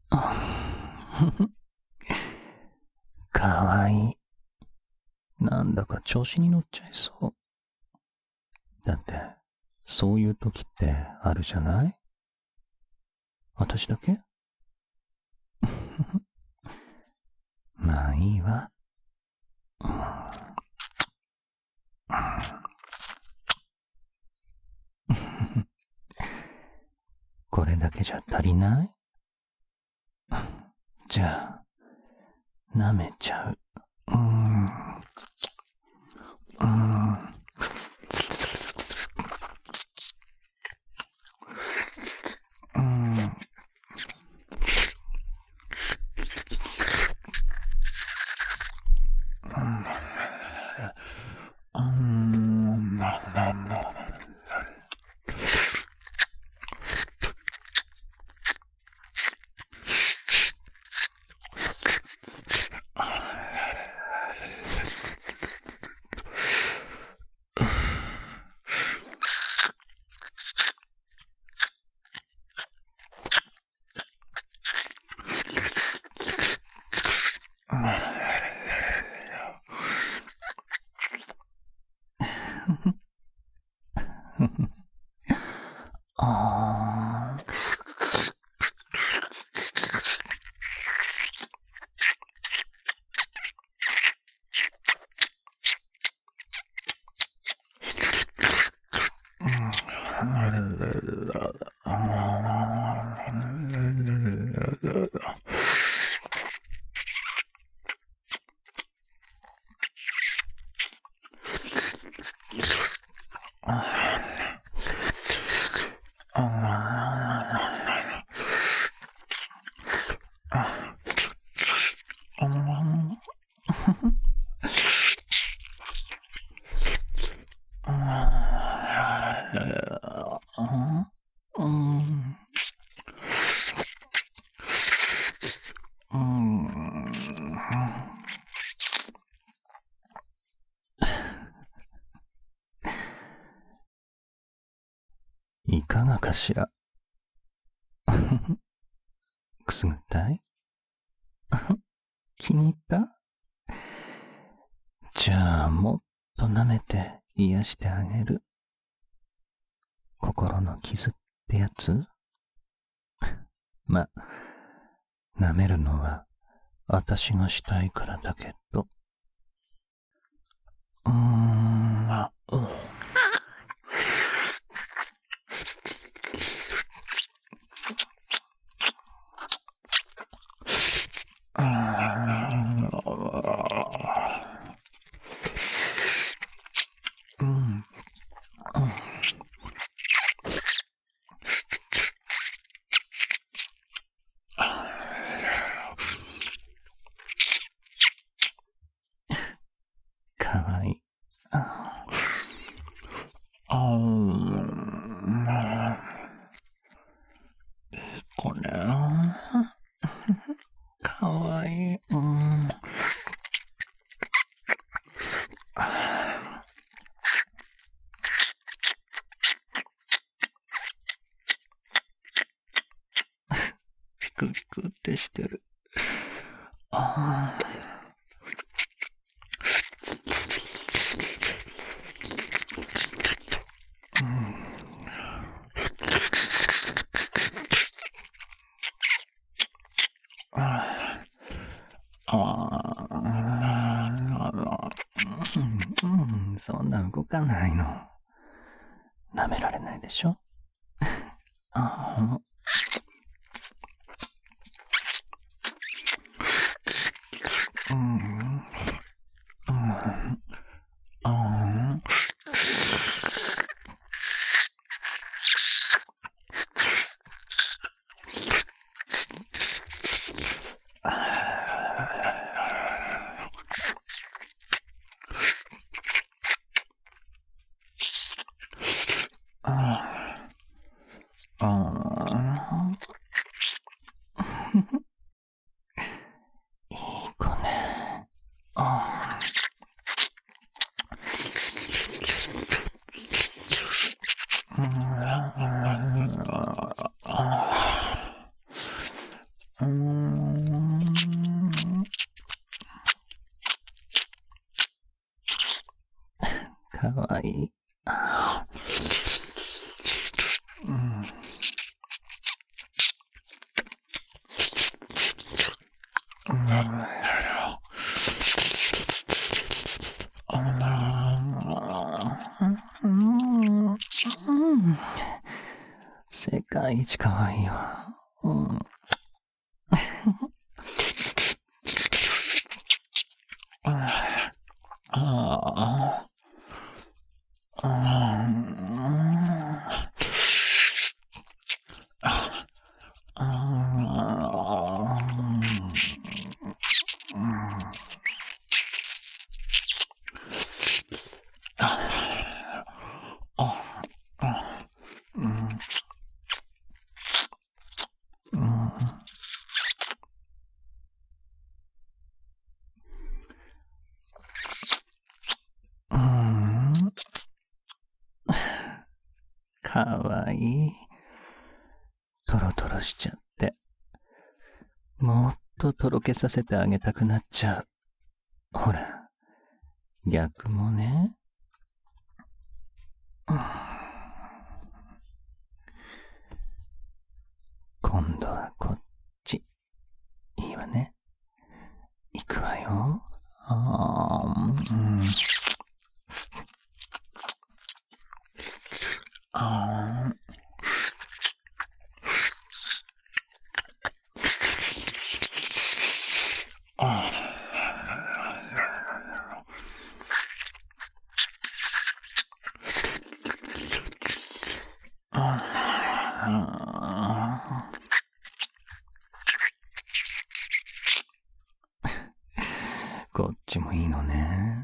かわいい。なんだか調子に乗っちゃいそう。だって、そういう時ってあるじゃない？私だけ？まあいいわ。これだけじゃ足りない？じゃあ、舐めちゃう。いかがかしら。くすぐったい？気に入った？じゃあもっと舐めて癒してあげる。心の傷ってやつ？ま、舐めるのは私がしたいからだけど。かわいい。これ、かわいい。ピクピクってしてる。そんな動かないの。舐められないでしょ？いい子ね。 世界一可愛いわ。かわいい。トロトロしちゃって。もっととろけさせてあげたくなっちゃう。ほら、逆もね。今度はこっち。いいわね。いくわよ。こっちもいいのね。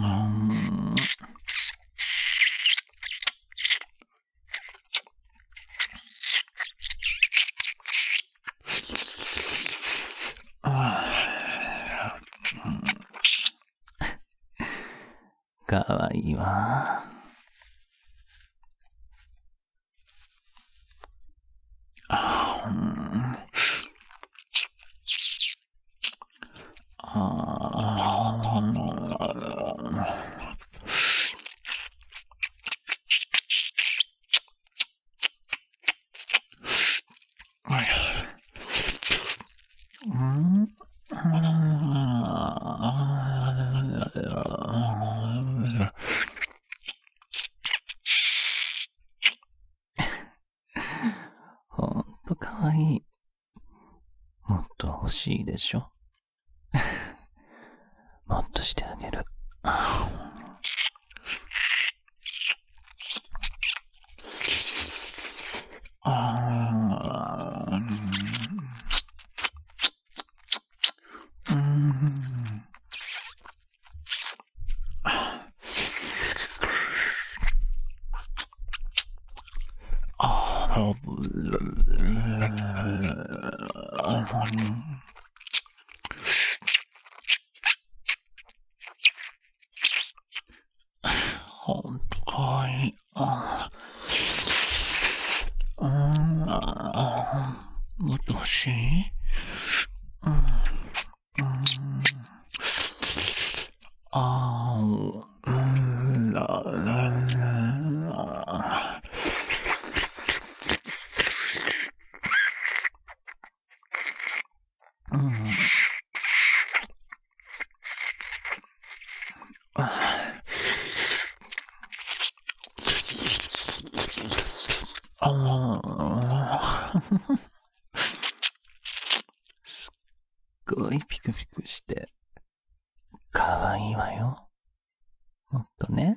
かわいいわ。ほんとかわいい。もっと欲しいでしょ。もっとしてあげる。ほんとかわいい。もっと欲しい？すっごいピクピクして、かわいいわよ。もっとね。